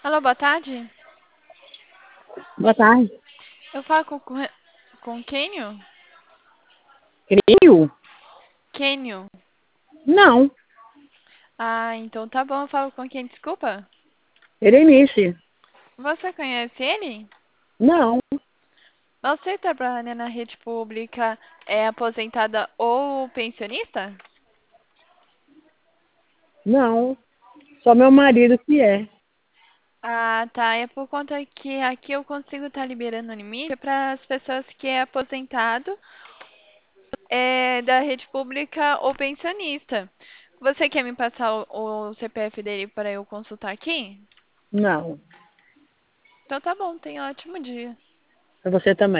Alô, boa tarde. Boa tarde. Eu falo com Kenio? Crio? Kenio. Não. Ah, então tá bom, eu falo com quem? Desculpa. Berenice? Você conhece ele? Não. Você trabalha na rede pública, é aposentada ou pensionista? Não. Só meu marido que é. Ah, tá. É por conta que aqui eu consigo estar liberando limite para as pessoas que é aposentado, da rede pública ou pensionista. Você quer me passar o CPF dele para eu consultar aqui? Não. Então tá bom, tenha um ótimo dia. Pra você também.